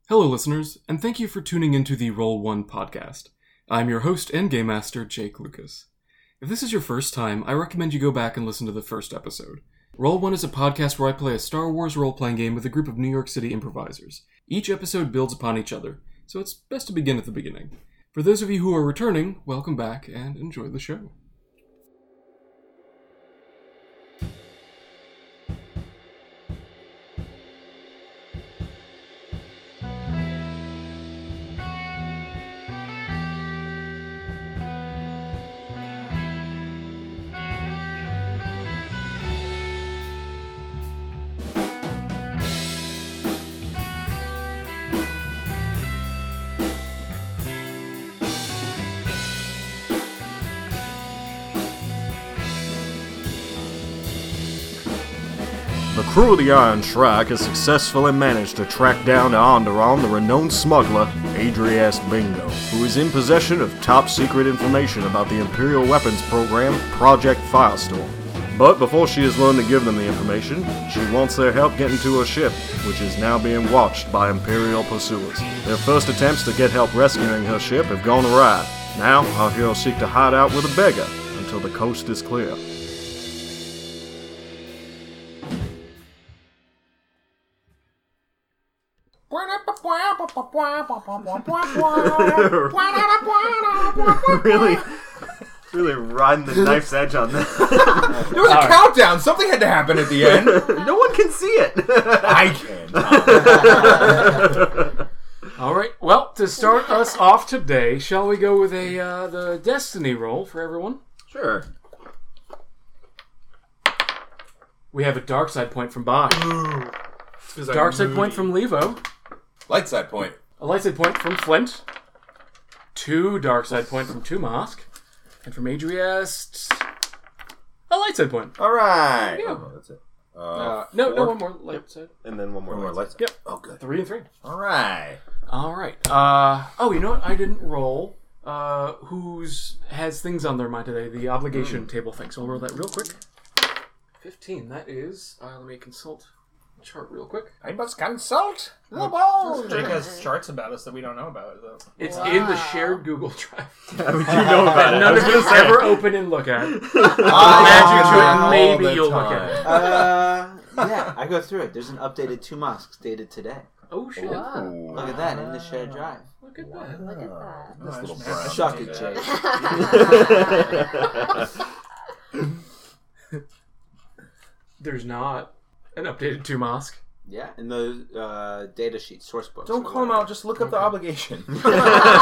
Hello, listeners, and thank you for tuning into the Roll1 podcast. I'm your host and game master, Jake Lucas. If this is your first time, I recommend you go back and listen to the first episode. Roll1 is a podcast where I play a Star Wars role-playing game with a group of New York City improvisers. Each episode builds upon each other, so it's best to begin at the beginning. For those of you who are returning, welcome back and enjoy the show. The crew of the Iron Shrike has successfully managed to track down to Onderon the renowned smuggler, Adrias Bingo, who is in possession of top-secret information about the Imperial weapons program, Project Firestorm. But before she has learned to give them the information, she wants their help getting to her ship, which is now being watched by Imperial pursuers. Their first attempts to get help rescuing her ship have gone awry. Now, our heroes seek to hide out with a beggar until the coast is clear. really riding the knife's edge on that. There was a countdown. Something had to happen at the end. No one can see it. I can. Alright, well, to start us off today, shall we go with the Destiny roll for everyone? Sure. We have a dark side point from Bosch. Dark side point from Levo. Light side point. A light side point from Flint. 2 dark side point from Tumask. And from Adriast, a light side point. All right. Yeah. Oh, that's it. No, one more light side. And then one more light side. Yep. Oh, good. 3 and 3. All right. Alright. You know what? I didn't roll. Who's has things on their mind today? The obligation table thing. So I'll roll that real quick. 15. That is. Let me consult the chart real quick. I must consult the ball. Jake has charts about us that we don't know about. So. It's in the shared Google Drive. You know about it. None of us ever open and look at. Magic to it. Maybe you'll look at it. Yeah, I go through it. There's an updated 2 masks dated today. Oh shit! Wow. Look at that in the shared drive. Look at that. Look at that. This little brown. Suck it, Jake. There's not an updated 2 Mosque. Yeah, in the data sheet source books. Don't call him out. Just look up the obligation. No. No.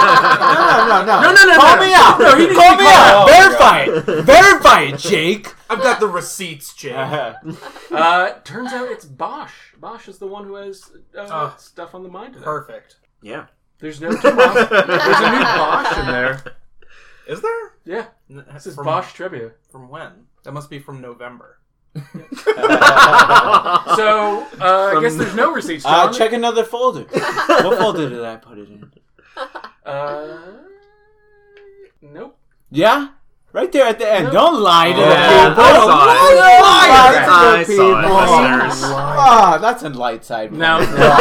Call me out. No, he didn't Call me out. Verify it. Verify it, Jake. I've got the receipts, Jake. Turns out it's Bosch. Bosch is the one who has stuff on the mind today. Perfect. Yeah. There's no 2 Mosque. There's a new Bosch in there. Is there? Yeah. This is From- Bosch trivia. From when? That must be from November. So, I guess there's no receipts. John. Check another folder. What folder did I put it in? Nope. Yeah? Right there at the end. No. Don't lie to the Yeah, people. I Don't saw it. lie to I the saw it, people. listeners. Ah, that's a light side. No.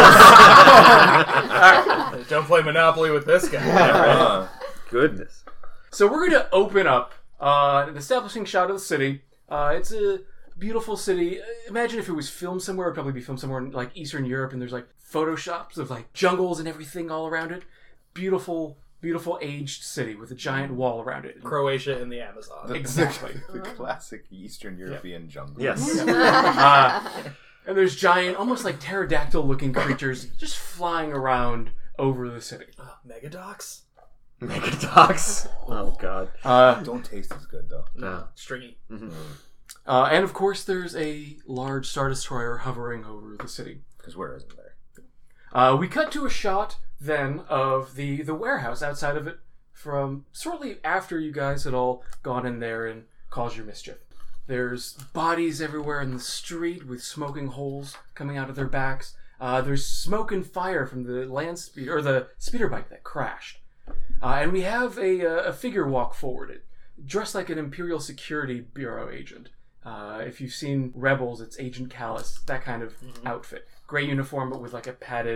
Don't play Monopoly with this guy. Goodness. So we're going to open up an establishing shot of the city. It's a beautiful city. Imagine if it was filmed somewhere. It would probably be filmed somewhere in like Eastern Europe, and there's like photoshops of like jungles and everything all around it. Beautiful, beautiful aged city with a giant wall around it. Croatia in the Amazon. Exactly. The classic Eastern European jungle. Yes. And there's giant, almost like pterodactyl-looking creatures just flying around over the city. Megadox? Megadox. Oh, God. Don't taste as good though. No. Stringy. And of course, there's a large Star Destroyer hovering over the city. Because where isn't there? We cut to a shot then of the warehouse outside of it from shortly after you guys had all gone in there and caused your mischief. There's bodies everywhere in the street with smoking holes coming out of their backs. There's smoke and fire from the the speeder bike that crashed. And we have a figure walk forward, dressed like an Imperial Security Bureau agent. If you've seen Rebels, it's Agent Callus, that kind of outfit. Gray uniform, but with like a padded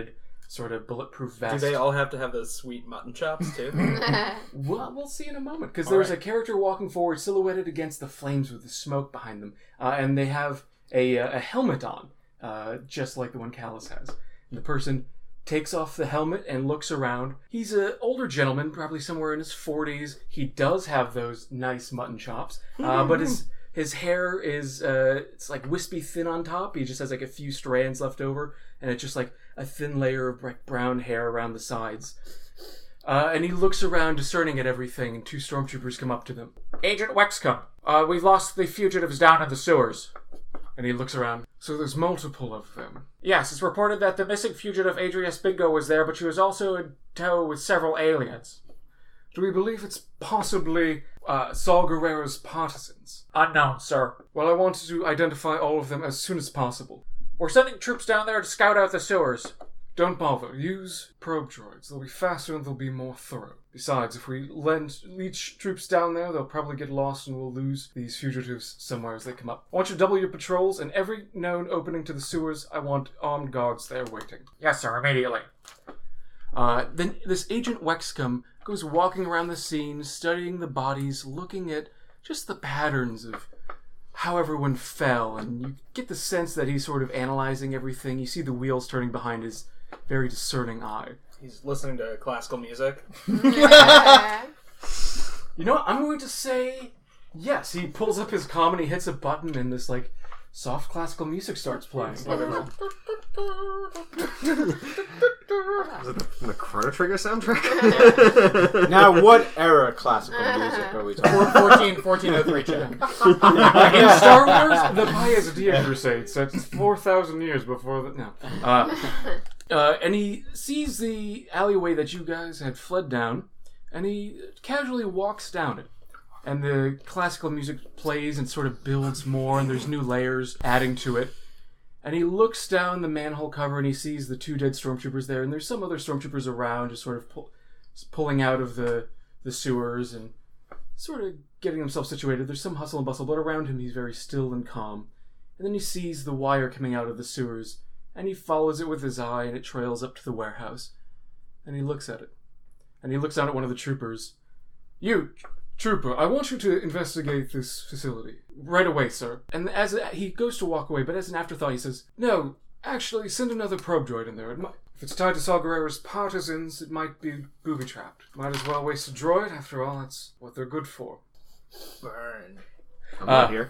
sort of bulletproof vest. Do they all have to have those sweet mutton chops too? Well, we'll see in a moment, because there's a character walking forward, silhouetted against the flames with the smoke behind them, and they have a helmet on, just like the one Callus has. And the person takes off the helmet and looks around. He's an older gentleman, probably somewhere in his 40s. He does have those nice mutton chops, but his hair is it's like wispy thin on top. He just has like a few strands left over, and it's just like a thin layer of brown hair around the sides. And he looks around, discerning at everything, and 2 stormtroopers come up to them. Agent Wexcomb, we've lost the fugitives down in the sewers. And he looks around. So there's multiple of them. Yes, it's reported that the missing fugitive Adrias Bingo was there, but she was also in tow with several aliens. Do we believe it's possibly Saul Guerrero's partisans? Unknown, sir. Well, I wanted to identify all of them as soon as possible. We're sending troops down there to scout out the sewers. Don't bother. Use probe droids. They'll be faster and they'll be more thorough. Besides, if we leech troops down there, they'll probably get lost and we'll lose these fugitives somewhere as they come up. I want you to double your patrols, and every known opening to the sewers, I want armed guards there waiting. Yes, sir, immediately. Then this Agent Wexcomb goes walking around the scene, studying the bodies, looking at just the patterns of how everyone fell, and you get the sense that he's sort of analyzing everything. You see the wheels turning behind his very discerning eye. He's listening to classical music. You know what? I'm going to say yes. He pulls up his comm and he hits a button and this like soft classical music starts playing. Is it the Chrono Trigger soundtrack? Now, what era classical music are we talking? 1403 check. In Star Wars, the Bayezid Crusade, so it's 4,000 years before the... No. And he sees the alleyway that you guys had fled down, and he casually walks down it. And the classical music plays and sort of builds more, and there's new layers adding to it. And he looks down the manhole cover, and he sees the 2 dead stormtroopers there, and there's some other stormtroopers around, just sort of pulling out of the sewers and sort of getting themselves situated. There's some hustle and bustle, but around him he's very still and calm. And then he sees the wire coming out of the sewers, and he follows it with his eye, and it trails up to the warehouse. And he looks at it. And he looks down at one of the troopers. You, trooper, I want you to investigate this facility. Right away, sir. And as he goes to walk away, but as an afterthought he says, no, actually, send another probe droid in there. If it's tied to Saul Guerrero's partisans, it might be booby-trapped. Might as well waste a droid. After all, that's what they're good for. Burn. I'm not here.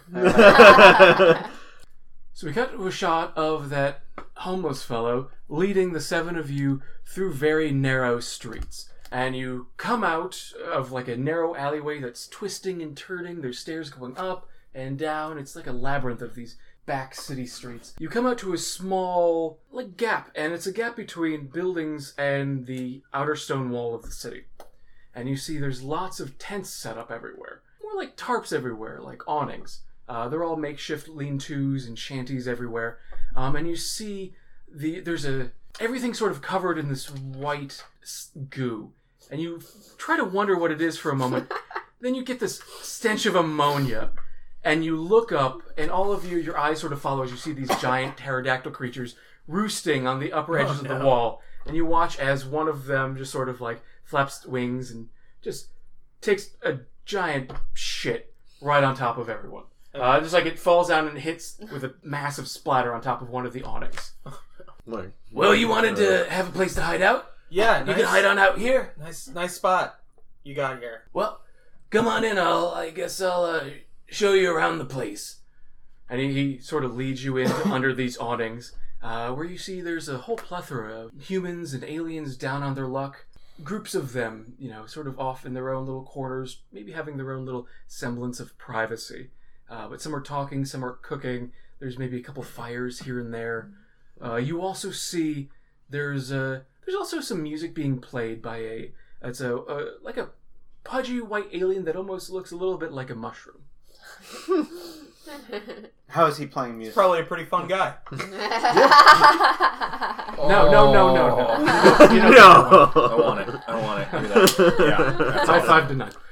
So we cut to a shot of that homeless fellow leading the 7 of you through very narrow streets. And you come out of like a narrow alleyway that's twisting and turning. There's stairs going up and down. It's like a labyrinth of these back city streets. You come out to a small like gap, and it's a gap between buildings and the outer stone wall of the city. And you see there's lots of tents set up everywhere. More like tarps everywhere, like awnings. They're all makeshift lean-tos and shanties everywhere. And you see everything's sort of covered in this white goo. And you try to wonder what it is for a moment. Then you get this stench of ammonia. And you look up, and all of you, your eyes sort of follow as you see these giant pterodactyl creatures roosting on the upper edges of the wall. And you watch as one of them just sort of like flaps wings and just takes a giant shit right on top of everyone. Just like it falls down and hits with a massive splatter on top of one of the awnings. Well, you wanted to have a place to hide out? Yeah, You can hide on out here. Nice spot you got here. Well, come on in. I guess I'll show you around the place. And he sort of leads you in under these awnings, where you see there's a whole plethora of humans and aliens down on their luck. Groups of them, sort of off in their own little corners, maybe having their own little semblance of privacy. But some are talking, some are cooking. There's maybe a couple fires here and there. You also see there's also some music being played by like a pudgy white alien that almost looks a little bit like a mushroom. How is he playing music? Probably a pretty fun guy. No. No. I want it. Give me that. Yeah. High 5 to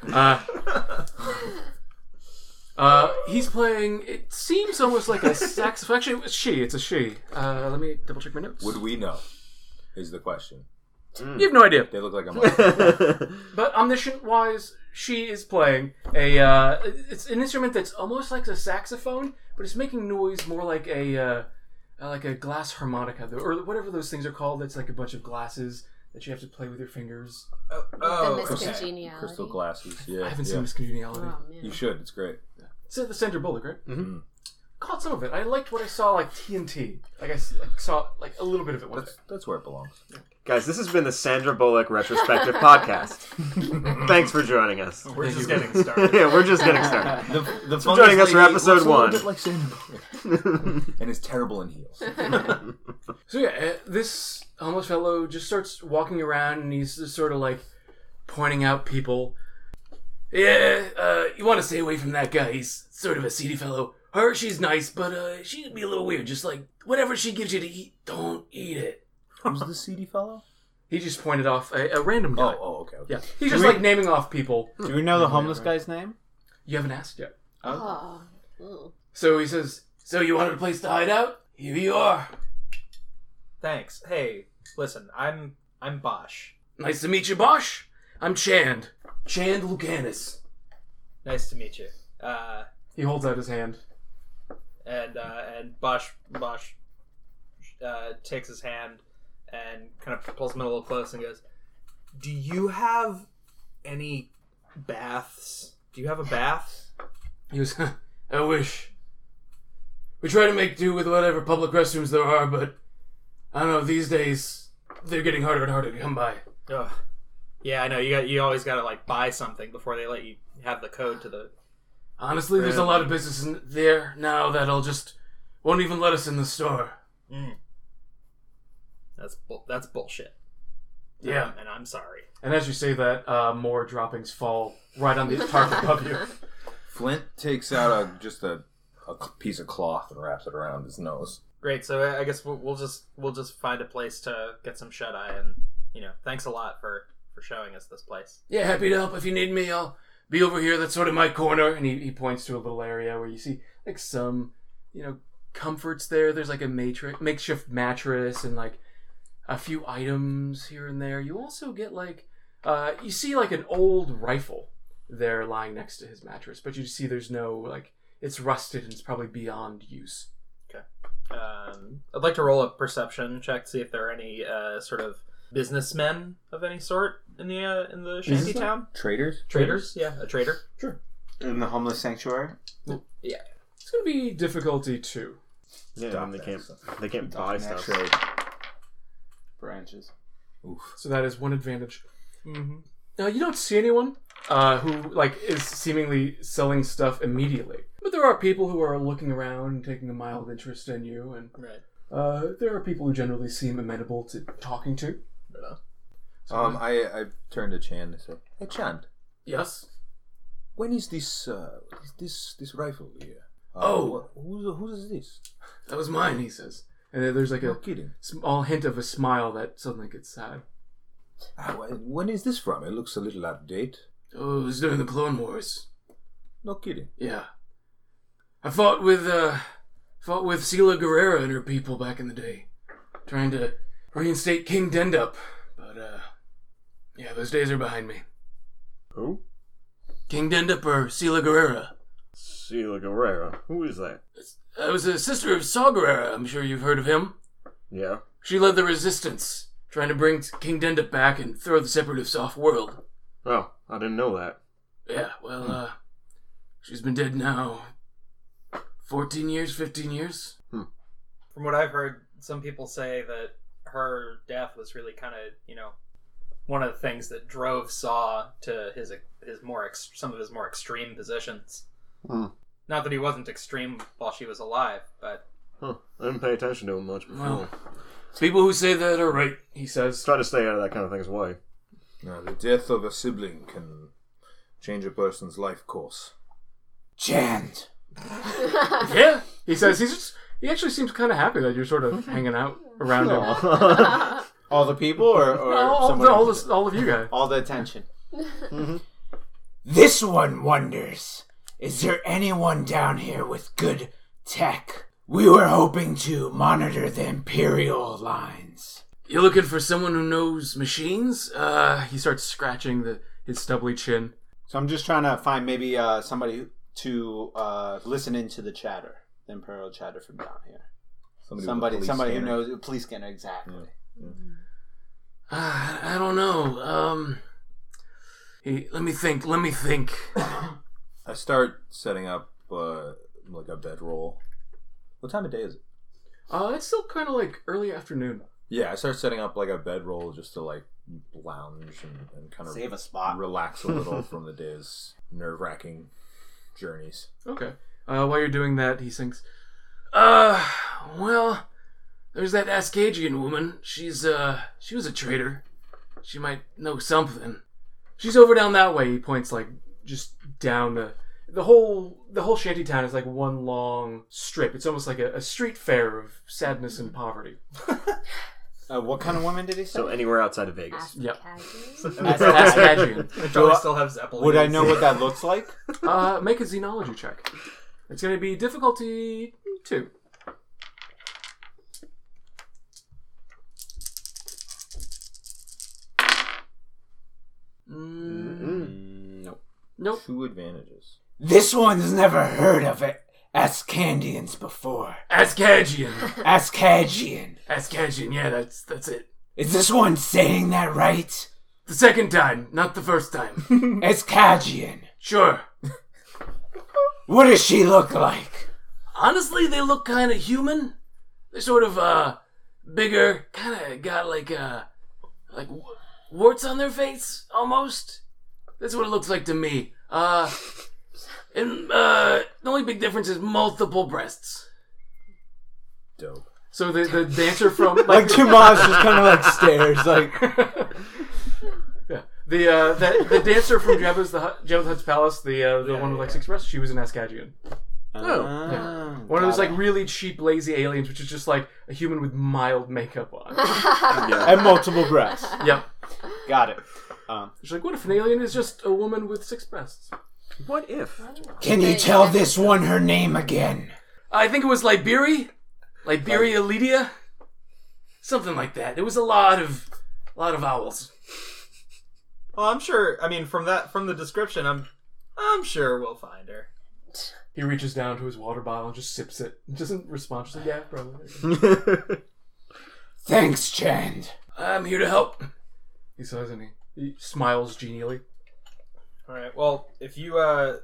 9. He's playing, it seems almost like a saxophone. Actually, it's a she. Let me double check my notes. Would we know? is the question. You have no idea. They look like a monster. But omniscient-wise, she is playing it's an instrument that's almost like a saxophone, but it's making noise more like a glass harmonica, or whatever those things are called. That's like a bunch of glasses that you have to play with your fingers. The miscongeniality. Crystal glasses. Yeah, I haven't seen Miscongeniality. Oh, man. You should. It's great. It's at the Sandra Bullock, right? Mm-hmm. Caught some of it. I liked what I saw, like TNT. Like I saw like a little bit of it one day. That's where it belongs. Guys, this has been the Sandra Bullock Retrospective Podcast. Thanks for joining us. We're just getting started. Yeah, we're just getting started. The So joining us for episode looks a 1. little bit like Sandra Bullock. And is terrible in heels. So yeah, this homeless fellow just starts walking around and he's just sort of like pointing out people. Yeah, you want to stay away from that guy. He's sort of a seedy fellow. Her, she's nice, but she can be a little weird. Just like whatever she gives you to eat, don't eat it. Who's the seedy fellow? He just pointed off a random guy. Okay. Yeah, he's just like naming off people. Do we know the homeless guy's name? You haven't asked yet. Oh. Ooh. So he says, "So you wanted a place to hide out? Here you are. Thanks. Hey, listen, I'm Bosch. Nice to meet you, Bosch. I'm Chand Lucanis." Nice to meet you. He holds out his hand. And Bosch takes his hand and kind of pulls him in a little close and goes, "Do you have any baths? Do you have a bath?" He goes, "I wish. We try to make do with whatever public restrooms there are, but I don't know, these days they're getting harder and harder to come by." Ugh. Yeah, I know. You always got to like buy something before they let you have the code to the. Honestly, there's a lot of business in there now that'll just won't even let us in the store. That's bullshit. Yeah. And I'm sorry. And as you say that, more droppings fall right on the tarp above you. Flint takes out just a piece of cloth and wraps it around his nose. Great. So I guess we'll just find a place to get some shut eye, and thanks a lot for showing us this place. Yeah, happy to help if you need me. I'll be over here. That's sort of my corner. And he points to a little area where you see like some, comforts there. There's like a makeshift mattress and like a few items here and there. You also get like, you see like an old rifle there lying next to his mattress, but you see there's no, like, it's rusted and it's probably beyond use. Okay. I'd like to roll a perception check to see if there are any sort of businessmen of any sort in the shanty town. Traders? Yeah, a trader. Sure. In the homeless sanctuary? Yeah. It's going to be difficulty 2. Yeah, and they can't buy stuff. Trade. Branches. Oof. So that is one advantage. Mm-hmm. Now, you don't see anyone who like is seemingly selling stuff immediately, but there are people who are looking around and taking a mild interest in you, and Right. there are people who generally seem amenable to talking to. I turned to Chand and said, "Hey, Chand, Yes. when is this rifle here? Who is this? That was mine, he says. And then there's like No a kidding. small hint of a smile that suddenly gets sad. When is this from? It looks a little out of date. Oh, it was during the Clone Wars. No kidding. Yeah. I fought with Sela Guerrera and her people back in the day, trying to reinstate King Dendup. But, yeah, those days are behind me. Who? King Dendup or Sela Guerrera? Sela Guerrera. Who is that? I was a sister of Saw Gerrera. I'm sure you've heard of him. Yeah. She led the resistance, trying to bring King Dendup back and throw the separatists off world. Oh, I didn't know that. Yeah, well, she's been dead now 14 years, 15 years. From what I've heard, some people say that her death was really kind of, one of the things that drove Saw to some of his more extreme positions. Not that he wasn't extreme while she was alive, but... I didn't pay attention to him much before. Well, people who say that are right, he says. Try to stay out of that kind of thing's way. No, the death of a sibling can change a person's life course. Chand! Yeah, he says. He actually seems kind of happy that you're sort of hanging out around him. All the people or all of you guys. All the attention. This one wonders, is there anyone down here with good tech? We were hoping to monitor the Imperial lines. You looking for someone who knows machines? He starts scratching his stubbly chin. So I'm just trying to find maybe somebody to listen into the chatter, the Imperial chatter from down here. Somebody who knows a police scanner, exactly. I don't know. Let me think. I start setting up like a bedroll. What time of day is it? It's still kind of like early afternoon. Yeah, I start setting up like a bedroll just to like lounge and kind of Save a spot, relax a little from the day's nerve-wracking journeys. Okay. While you're doing that, he sings, well, there's that Ascagian woman. she was a traitor. She might know something. She's over down that way. He points like just down the whole shanty town is like one long strip. It's almost like a street fair of sadness and poverty. What kind of woman did he say? So anywhere outside of Vegas. Yep. Ascagian. Ascagian. They probably still have Zeppelin. Would I know what that looks like? Make a xenology check. It's going to be difficulty 2. Nope. 2 advantages. This one's never heard of it. Ascandians before. Ascagian. Ascagian. Yeah, that's it. Is this one saying that right? The second time, not the first time. Ascagian. Sure. What does she look like? Honestly, they look kind of human. They're sort of bigger, kind of got like warts on their face almost. That's what it looks like to me. And the only big difference is multiple breasts. Dope. So the dancer from Like Tomas just kind of like stares, like. Yeah, the dancer from Jabba's the Hutt's palace, the one with like 6 breasts, she was an Ascagian. Yeah. One of those like really cheap, lazy aliens, which is just like a human with mild makeup on. And multiple breasts. Yep. Got it. She's like, what if an alien is just a woman with 6 breasts? What if? Can you tell this one her name again? I think it was Liberia Lydia, something like that. There was a lot of vowels. Well, I'm sure. I mean, from the description, I'm sure we'll find her. He reaches down to his water bottle and just sips it. He doesn't respond. Just like, yeah, probably. Thanks, Chand. I'm here to help. He says, and he smiles genially. All right. Well, if you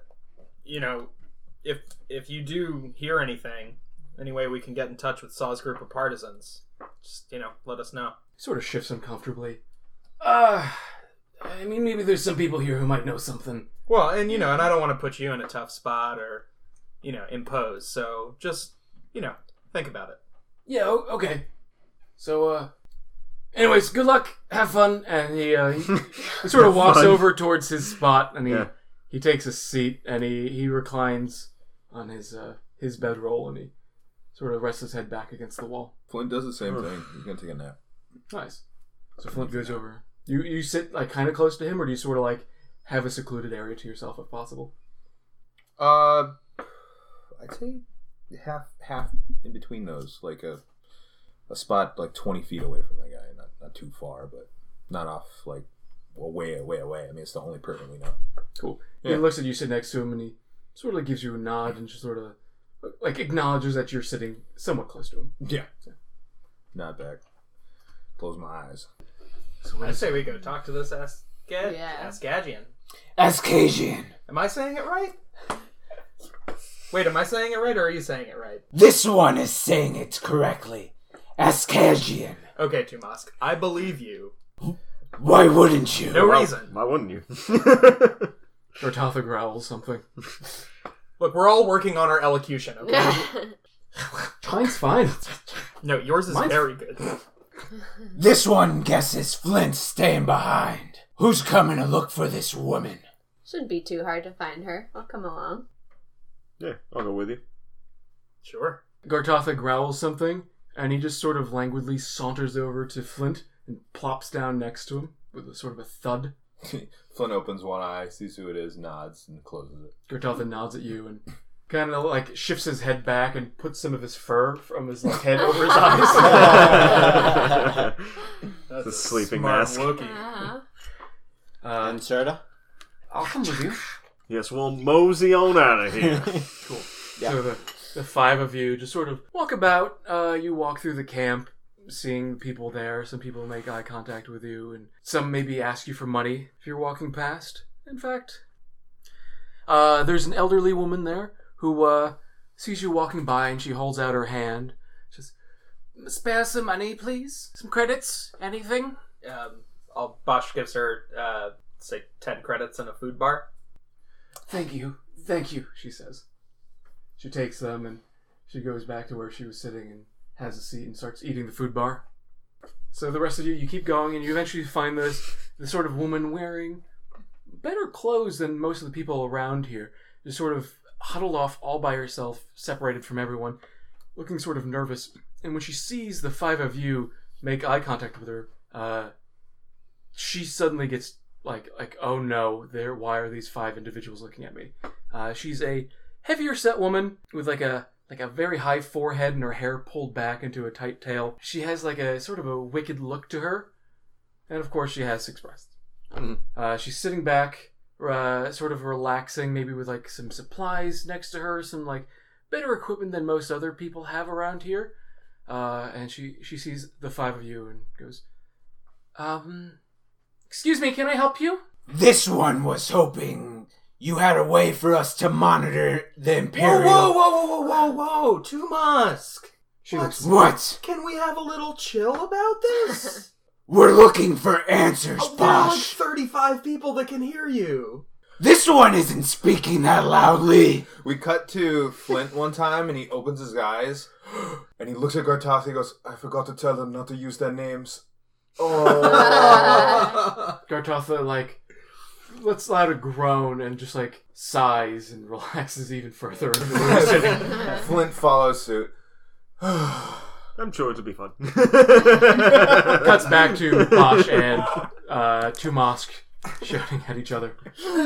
if you do hear anything, any way we can get in touch with Saw's group of partisans, just let us know. He sort of shifts uncomfortably. I mean, maybe there's some people here who might know something. Well, and and I don't want to put you in a tough spot or impose. So just think about it. Yeah. Okay. So, anyways, good luck. Have fun. And he sort of walks over towards his spot, and he takes a seat, and he reclines on his bedroll, and he sort of rests his head back against the wall. Flint does the same thing. He's gonna take a nap. Nice. So Flint goes over. You sit like kind of close to him, or do you sort of like have a secluded area to yourself if possible? I'd say half in between those, like a spot like 20 feet away from that guy, not too far, but not off like way away. I mean, it's the only person we know. Cool. Yeah. He looks at you, sit next to him, and he sort of like gives you a nod and just sort of like acknowledges that you're sitting somewhat close to him. Yeah. Nod back. Close my eyes. So I say we go talk to this Yeah. Ascagian. Ascagian. Am I saying it right? Wait, am I saying it right, or are you saying it right? This one is saying it correctly. Ascagian. Okay, Tumask, I believe you. Why wouldn't you? No reason. Why wouldn't you? Gortatha growls something. Look, we're all working on our elocution, okay? Mine's fine. No, yours is Mine's- very good. This one guesses Flint's staying behind. Who's coming to look for this woman? Shouldn't be too hard to find her. I'll come along. Yeah, I'll go with you. Sure. Gortatha growls something, and he just sort of languidly saunters over to Flint and plops down next to him with a sort of a thud. Flint opens one eye, sees who it is, nods, and closes it. Gortatha nods at you and kind of like shifts his head back and puts some of his fur from his like, head over his eyes. That's The sleeping smart mask. Wookiee. And Serta? I'll come with you. Yes, we'll mosey on out of here. Cool. Yeah. So the five of you just sort of walk about. You walk through the camp, seeing people there. Some people make eye contact with you, and some maybe ask you for money if you're walking past. In fact, there's an elderly woman there who sees you walking by, and she holds out her hand. She says, "Spare some money, please. Some credits. Anything?" Bosch gives her, say, 10 credits and a food bar. Thank you, she says. She takes them and she goes back to where she was sitting and has a seat and starts eating the food bar. So the rest of you keep going, and you eventually find this sort of woman wearing better clothes than most of the people around here, just sort of huddled off all by herself, separated from everyone, looking sort of nervous. And when she sees the five of you make eye contact with her, she suddenly gets like, oh no, why are these five individuals looking at me? She's a heavier set woman with like a very high forehead and her hair pulled back into a tight tail. She has like a sort of a wicked look to her, and of course she has 6 breasts. She's sitting back, sort of relaxing, maybe with like some supplies next to her, some like better equipment than most other people have around here. And she sees the five of you and goes, "Excuse me, can I help you?" This one was hoping you had a way for us to monitor the Imperial... Whoa! Two Musk! She looks, What? Can we have a little chill about this? We're looking for answers, There are like Bosch. 35 people that can hear you. This one isn't speaking that loudly. We cut to Flint one time, and he opens his eyes, and he looks at Gartoth, and he goes, "I forgot to tell them not to use their names." Oh. Gartotha, like, lets out a groan and just, like, sighs and relaxes even further into the sitting. Flint follows suit. I'm sure it'll be fun. Cuts back to Bosch and Tumask shouting at each other.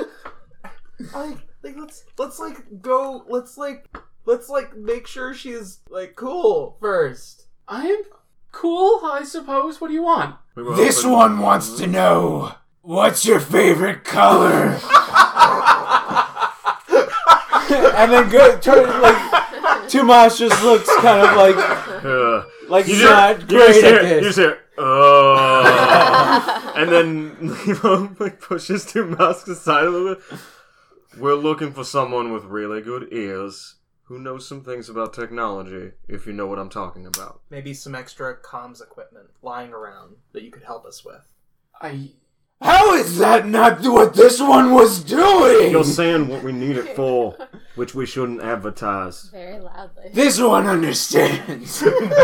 Let's make sure she's cool first. I am cool, I suppose. What do you want? This one wants to know, what's your favorite color? And then Tumas just looks kind of like he's not great at this. You just hear, and then Nemo pushes Tumask aside a little bit. We're looking for someone with really good ears who knows some things about technology, if you know what I'm talking about. Maybe some extra comms equipment lying around that you could help us with. How is that not what this one was doing? You're saying what we need it for, which we shouldn't advertise. Very loudly. This one understands.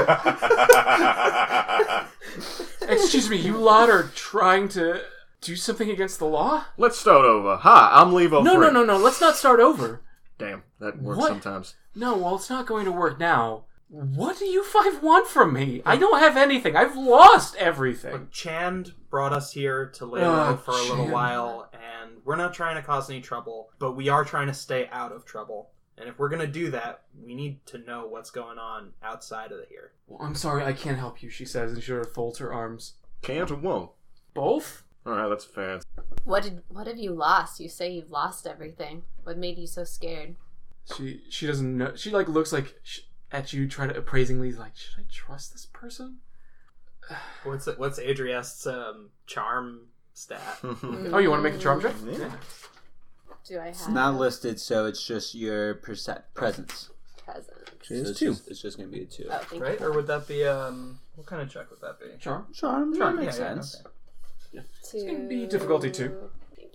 Excuse me, you lot are trying to do something against the law? Let's start over. Hi, I'm Levo. No, let's not start over. Damn, that works What? sometimes. No, well, it's not going to work now. What do you five want from me? I don't have anything. I've lost everything. Look, Chand brought us here to lay low for a little Chand. while, and we're not trying to cause any trouble, but we are trying to stay out of trouble. And if we're going to do that, we need to know what's going on outside of here. Well, I'm sorry, I can't help you, she says, and she sort of folds her arms. Can't or won't? Both? Alright, that's fair. What have you lost? You say you've lost everything. What made you so scared? She doesn't know. She looks at you, try to appraisingly should I trust this person? What's Adriest's charm stat? Oh, you want to make a charm check? Yeah. Do I have It's not listed, so it's just your presence. present? So it's just going to be a 2. Oh, thank Right? you. Or would that be what kind of check would that be? Charm. Charm, Charm, that makes yeah, sense. okay. It's going to be difficulty 2. Thank you.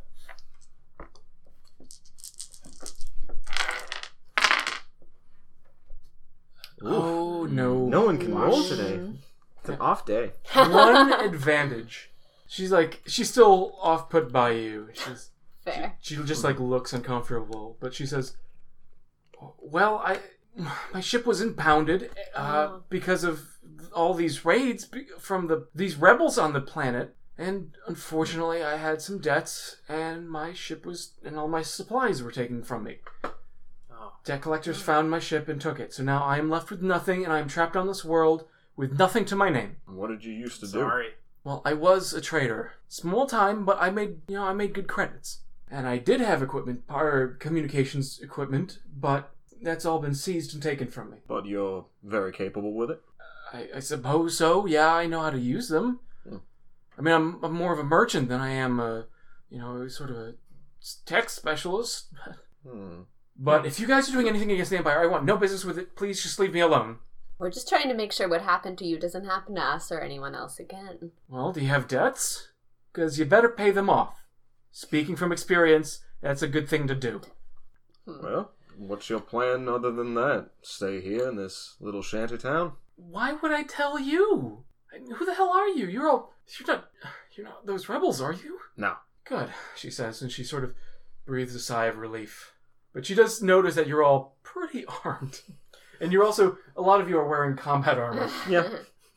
Oh, no. No one can roll today. It's an off day. One advantage. She's still off put by you. Fair. She just looks uncomfortable, but she says, "Well, my ship was impounded because of all these raids from these rebels on the planet, and unfortunately, I had some debts, and my ship and all my supplies were taken from me." Oh, Debt collectors found my ship and took it, so now I am left with nothing, and I am trapped on this world with nothing to my name. What did you used to do? Sorry. Well, I was a trader. Small time, but I made good credits. And I did have equipment, or communications equipment, but that's all been seized and taken from me. But you're very capable with it. I suppose so. Yeah, I know how to use them. I mean, I'm more of a merchant than I am sort of a tech specialist. But if you guys are doing anything against the Empire, I want no business with it. Please just leave me alone. We're just trying to make sure what happened to you doesn't happen to us or anyone else again. Well, do you have debts? Because you better pay them off. Speaking from experience, that's a good thing to do. Well, what's your plan other than that? Stay here in this little shanty town? Why would I tell you? Who the hell are you? You're not those rebels, are you? No. Good, she says, and she sort of breathes a sigh of relief. But she does notice that you're all pretty armed. And you're also, a lot of you are wearing combat armor. Yeah.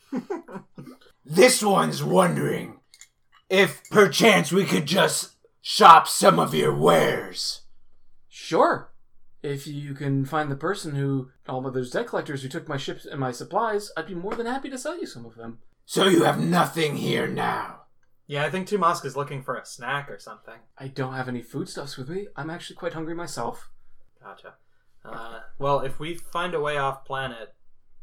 This one's wondering if perchance we could just shop some of your wares. Sure. If you can find the person who, all of those debt collectors who took my ships and my supplies, I'd be more than happy to sell you some of them. So you have nothing here now. Yeah, I think Tumask is looking for a snack or something. I don't have any foodstuffs with me. I'm actually quite hungry myself. Gotcha. Well, if we find a way off planet,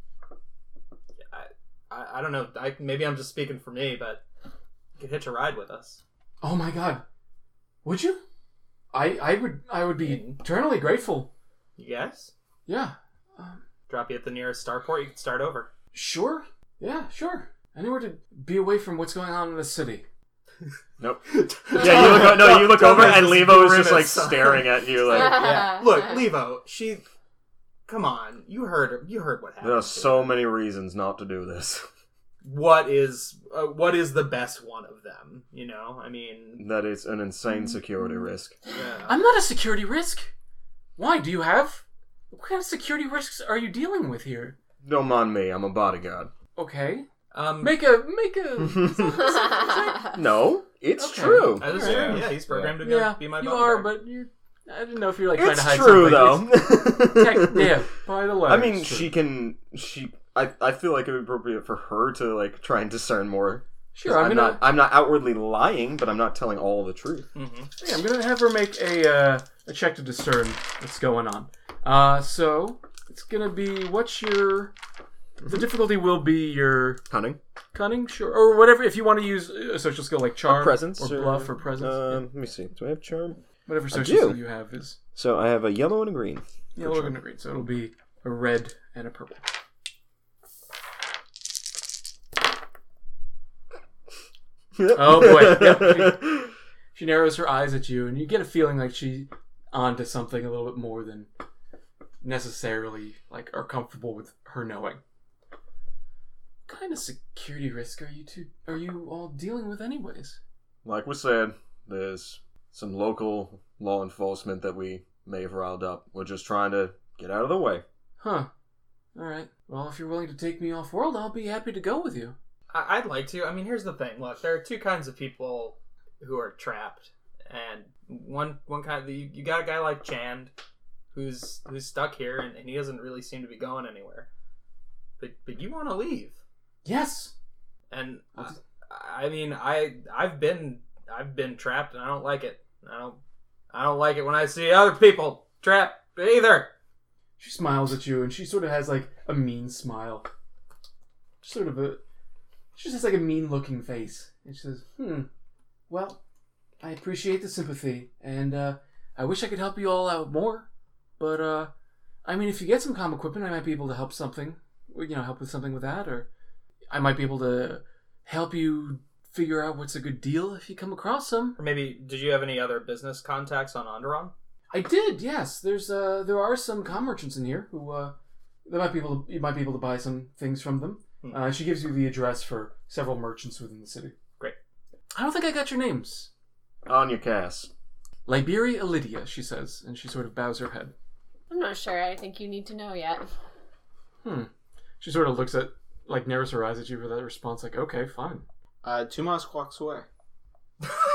I don't know. Maybe I'm just speaking for me, but you could hitch a ride with us. Oh my god. Would you? I would be eternally grateful. Yes? Yeah. Drop you at the nearest starport, you can start over. Sure. Yeah, sure. Anywhere to be away from what's going on in the city. Nope. Yeah, you look over and Levo is just like staring at you like. Yeah. Look, Levo, come on, you heard what happened. There are so many reasons not to do this. What is the best one of them? You know, I mean, that is an insane security risk. Yeah. I'm not a security risk. Why? Do you have? What kind of security risks are you dealing with here? Don't mind me. I'm a bodyguard. Okay. Make a. No, it's true. That is true. Yeah, he's programmed to be my bodyguard. You are, but I didn't know if you're like trying to hide true, something. Though. Yeah, by the way. I mean, I feel like it would be appropriate for her to like try and discern more. Sure, I'm not outwardly lying, but I'm not telling all the truth. Mm-hmm. Yeah, I'm gonna have her make a check to discern what's going on. So it's gonna be the difficulty will be your cunning, sure, or whatever. If you want to use a social skill like charm, presence, or bluff, or presence. Let me see. Do I have charm? Whatever social skill you have is. So I have a yellow and a green. Yellow and a green. So it'll be a red and a purple. Oh boy! Yep. She narrows her eyes at you, and you get a feeling like she's onto something a little bit more than necessarily like are comfortable with her knowing. What kind of security risk are you all dealing with anyways? Like we said, there's some local law enforcement that we may have riled up. We're just trying to get out of the way. Huh. Alright. Well, if you're willing to take me off-world, I'll be happy to go with you. I'd like to. I mean, here's the thing. Look, there are two kinds of people who are trapped. And one kind, you got a guy like Chand, who's stuck here, and he doesn't really seem to be going anywhere. But you want to leave. Yes. And I mean, I've been trapped, and I don't like it. I don't like it when I see other people trapped either. She smiles at you, and she sort of has like a mean smile. She just has like a mean-looking face, and she says, well, I appreciate the sympathy, and I wish I could help you all out more, but I mean, if you get some comm equipment, I might be able to help with something with that, or I might be able to help you figure out what's a good deal if you come across some. Or maybe, did you have any other business contacts on Onderon? I did, yes. There are some comm merchants in here who you might be able to buy some things from them. She gives you the address for several merchants within the city. Great. I don't think I got your names. Anya Cass. Liberia Lydia, she says, and she sort of bows her head. I'm not sure. I think you need to know yet. She sort of looks at, like, narrows her eyes at you for that response, like, okay, fine. Tumask walks away.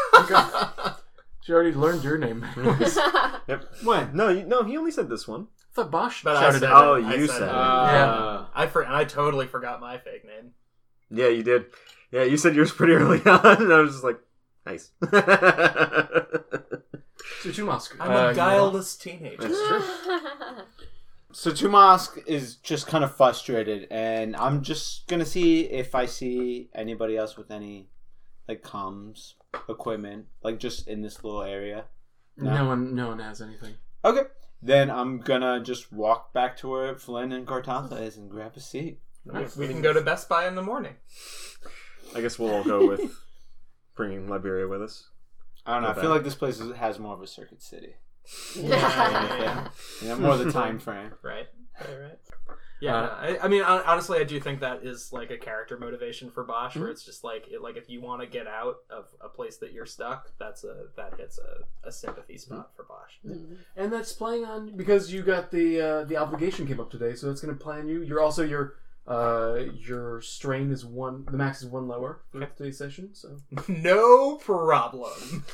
Okay. She already learned your name. Yep. When? No, he only said this one. thought Bosch But shouted I out. Oh, I you said said it. Yeah. I totally forgot my fake name. Yeah, you did. Yeah, you said yours pretty early on, and I was just like, nice. So Tumask. I'm a guileless teenager. That's true. So Tumask is just kind of frustrated, and I'm just gonna see if I see anybody else with any like comms equipment, like just in this little area. No one has anything. Okay, then I'm gonna just walk back to where Flynn and Cortana is and grab a seat. We can go to Best Buy in the morning. I guess we'll all go with bringing Liberia with us. I don't know. I feel like this place has more of a circuit city. Yeah, more of the time frame. Right. Yeah, I mean, honestly, I do think that is like a character motivation for Bosch, where it's just like, if you want to get out of a place that you're stuck, that hits a sympathy spot for Bosch. And that's playing on because you got the obligation came up today, so it's going to play on you. You're also your strain is one. The max is one lower for today's session, so No problem.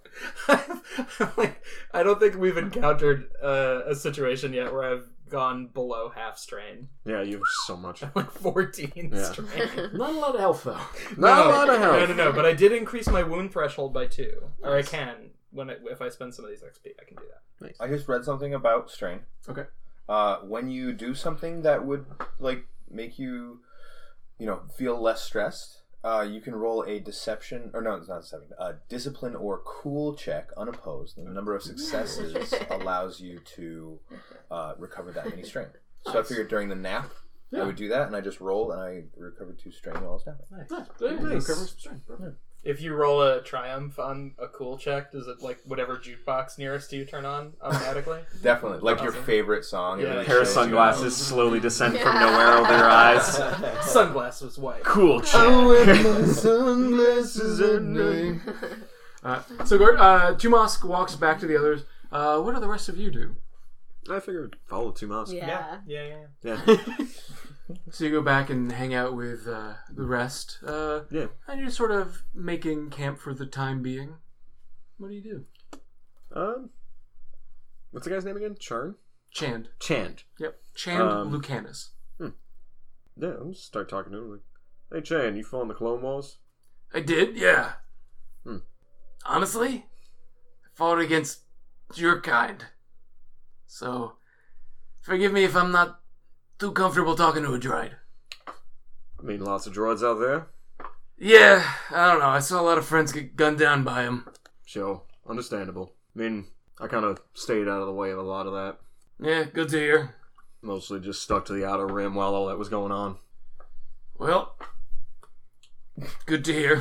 I don't think we've encountered a situation yet where I've gone below half strain. Yeah, you have so much. Like 14 Yeah. strain. not a lot of health though. Not a lot of health. No. But I did increase my wound threshold by 2, or I can if I spend some of these XP, I can do that. Nice. I just read something about strain. Okay. When you do something that would like make you, feel less stressed, you can roll a deception, or no, it's not deception, a discipline or cool check unopposed, and the number of successes allows you to recover that many strain. So I figured during the nap, I would do that, and I just roll, and I recovered 2 strain while I was napping. Nice. If you roll a triumph on a cool check, does it like whatever jukebox nearest to you turn on automatically? Definitely, like your favorite song. Yeah. It really Pair of shows sunglasses slowly descend from nowhere over your eyes. Sunglasses white. Cool check. sunglasses at night. So Tumask walks back to the others. What do the rest of you do? I figured follow Tumask. Yeah. Yeah. So you go back and hang out with the rest. Yeah. And you're sort of making camp for the time being. What do you do? What's the guy's name again? Chand? Chand. Yep. Chand Lucanus. Yeah, I'll just start talking to him. Like, hey, Chand, you fought in the Clone Wars? I did, yeah. Honestly, I fought against your kind. So, forgive me if I'm not too comfortable talking to a droid. I mean, lots of droids out there. Yeah, I don't know. I saw a lot of friends get gunned down by him. Sure, understandable. I mean, I kind of stayed out of the way of a lot of that. Yeah, good to hear. Mostly just stuck to the outer rim while all that was going on. Well, good to hear.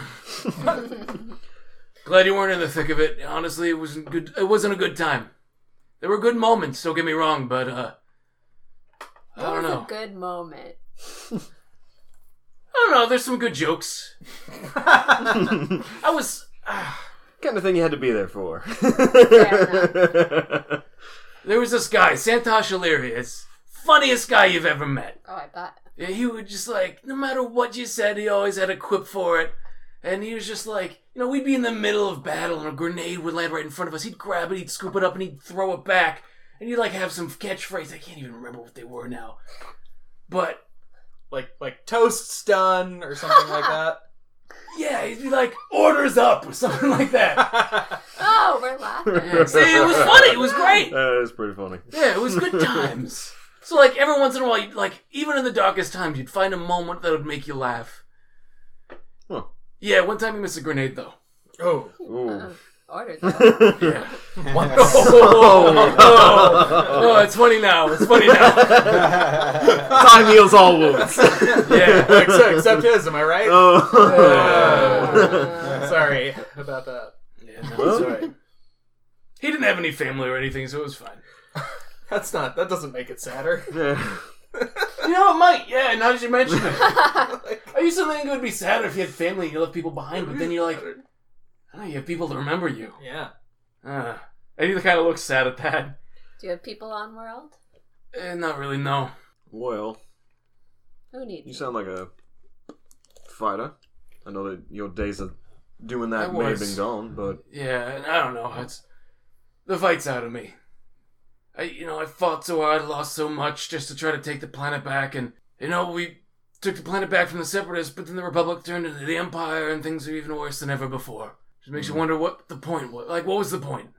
Glad you weren't in the thick of it. Honestly, it wasn't good. It wasn't a good time. There were good moments, don't get me wrong, but I don't know. A good moment. I don't know. There's some good jokes. I was Kind of thing you had to be there for. there was this guy, Santosh Illyrius, funniest guy you've ever met. Oh, I bet. Yeah, he would just like, no matter what you said, he always had a quip for it. And he was just like, we'd be in the middle of battle and a grenade would land right in front of us. He'd grab it, he'd scoop it up, and he'd throw it back. And he'd like have some catchphrase. I can't even remember what they were now. But Like toast's done or something like that. yeah, he'd be like, orders up or something like that. Oh, we're laughing. Yeah, see, it was funny. It was great. That is pretty funny. Yeah, it was good times. So like every once in a while, even in the darkest times, you'd find a moment that would make you laugh. Huh. Yeah, one time he missed a grenade though. Oh. Ooh. Ordered though. Yeah. Oh, it's funny now. It's funny now. Time heals all wounds. Yeah. Except his, am I right? Oh. Sorry about that. Yeah, no, it's alright. He didn't have any family or anything, so it was fine. That doesn't make it sadder. Yeah. You know, it might. Yeah, now that you mention it. I used to think it would be sadder if you had family and you left people behind, but then you're like, oh, you have people to remember you. Yeah. And he kind of looks sad at that. Do you have people on world? Not really, no. Well, Who needs you sound like a fighter. I know that your days of doing that I may have was. been gone, but Yeah, and I don't know. The fight's out of me. I fought so hard, lost so much just to try to take the planet back, and, we took the planet back from the Separatists, but then the Republic turned into the Empire, and things are even worse than ever before. Just makes you wonder what the point was. Like, what was the point?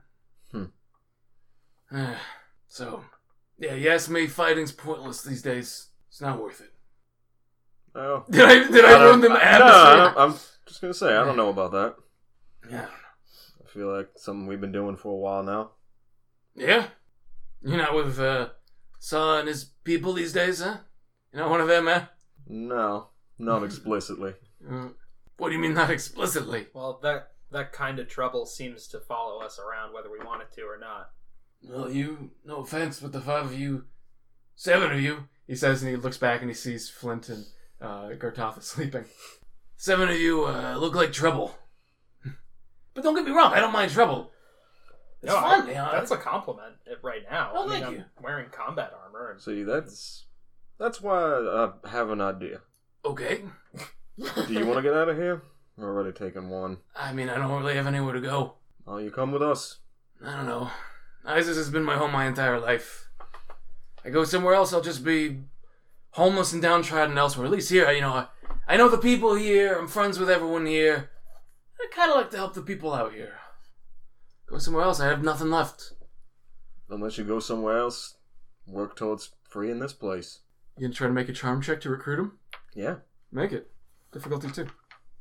So, yeah, you ask me, fighting's pointless these days. It's not worth it. Oh. Did I ruin the atmosphere? No, I'm just gonna say, I don't know about that. Yeah. I feel like something we've been doing for a while now. Yeah? You're not with, Saw and his people these days, huh? You're not one of them, eh? No, not explicitly. What do you mean, not explicitly? Well, that kind of trouble seems to follow us around whether we want it to or not. Well, no offense, but the 5 of you, 7 of you, he says, and he looks back and he sees Flint and Gartoth sleeping. 7 of you look like trouble. But don't get me wrong, I don't mind trouble. It's fun, That's a compliment right now. Oh, thank you. I'm wearing combat armor. See, that's why I have an idea. Okay. Do you want to get out of here? We're already taking one. I mean, I don't really have anywhere to go. Oh, you come with us. I don't know. Isis has been my home my entire life. I go somewhere else, I'll just be homeless and downtrodden elsewhere. At least here, I know the people here. I'm friends with everyone here. I kind of like to help the people out here. Go somewhere else, I have nothing left. Unless you go somewhere else, work towards freeing this place. You gonna try to make a charm check to recruit him? Yeah. Make it. Difficulty 2.